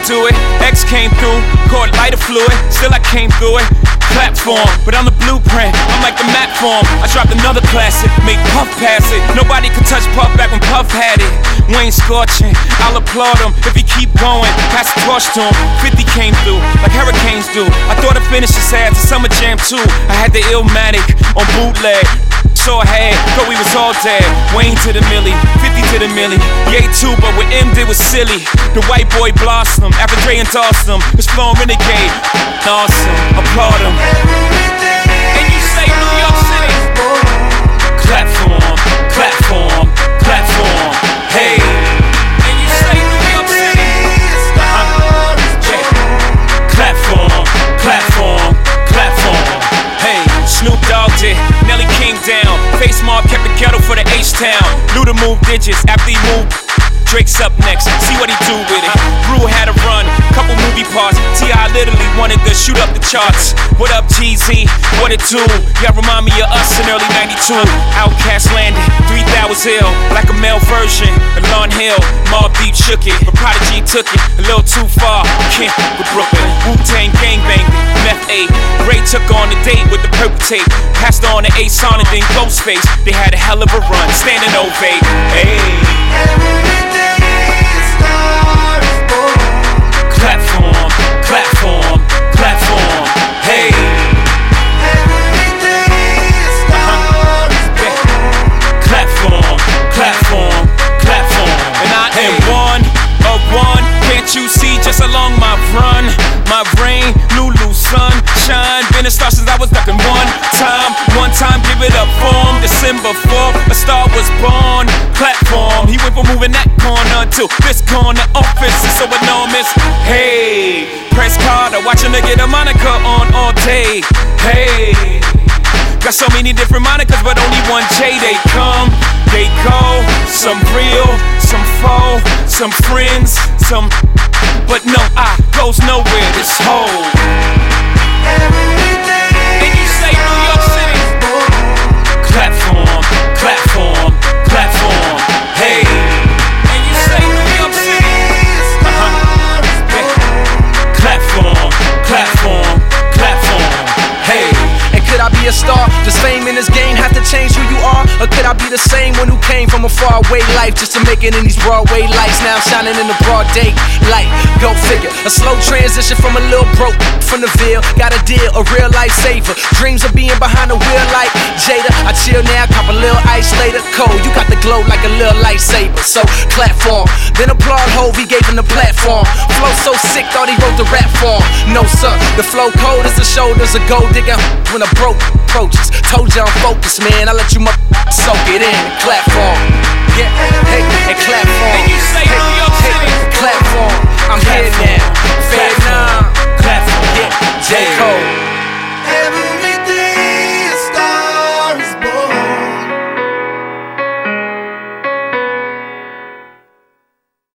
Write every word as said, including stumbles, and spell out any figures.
do it. X came through, caught lighter fluid, still I came through it. Platform, but I'm the blueprint, I'm like the map form. I dropped another classic, make Puff pass it. Nobody could touch Puff back when Puff had it. Wayne scorching, I'll applaud him if he keep going. Pass the torch to him, fifty came through, like hurricanes do. I thought I finished his ass to Summer Jam too. I had the Illmatic on bootleg. Saw ahead, thought we was all dead. Wayne to the milli, fifty to the milli. Yay too, but what M did was silly. The white boy blossomed after Dre endorsed him. His flow renegade, awesome, applaud him. And you say New York City, clap for him, clap for him, clap for him. Hey, and you say New York City, uh-huh. Yeah. Clap for him, clap for him, clap for him. Hey, Snoop Dogg did, Nelly came down. Face Mob kept the ghetto for the H-Town. Luda moved digits after he moved. Drake's up next, see what he do with it. Rue had a run, couple movie parts. T I literally wanted to shoot up the charts. What up, T Z? What it do? Y'all remind me of us in early ninety-two. Outkast landed, three thousand ill, like a male version of Lauryn Hill. Mobb Deep shook it, but Prodigy took it a little too far. Can't with Brooklyn. Wu-Tang gangbanged it, Meth eight. Ray took on a date with the purple tape. Passed on to A-Son and then Ghostface. They had a hell of a run, standing ovate. Hey. Clap for him, clap for him, clap for him. Hey. Uh-huh. Yeah. Clap for him, clap for him, clap for him. And I am one of one. Can't you see just along my run? My rain, Lulu, sunshine. Been a star since I was ducking one time. One time, give it up for him. December fourth, a star was born. Platform, he went from moving that corner to this corner. Office is so enormous. Hey, press Carter, watching her get a moniker on all day. Hey, got so many different monikers, but only one J. They come, they go. Some real, some faux, some friends, some. But no, I goes nowhere. This whole. And you say New York City, clap for him, clap for him, clap for him. Hey. And you say New York City, uh-huh. Yeah. Clap for him, clap for him, clap for him. Hey. And could I be a star? Does fame in this game have to change who you are? Or could I be the same one who came from a faraway life just to make it in these Broadway lights? Now I'm shining in the broad day light. Go figure. A slow transition from a little broke from the Ville. Got a deal, a real life saver. Dreams of being behind the wheel like Jada. I chill now, cop a little ice later. Cold, you got the glow like a little lightsaber. So clap for him. Then applaud Hov, he gave him the platform. Flow so sick, thought he wrote the rap for him. No sir, the flow cold as the shoulders of gold digger. When a broke approaches, told you I'm focused, man. I let you m- soak it in and clap for him. Yeah, hey, and clap for him. And you say hey, New York hey, City, clap for him. I'm clap here for now.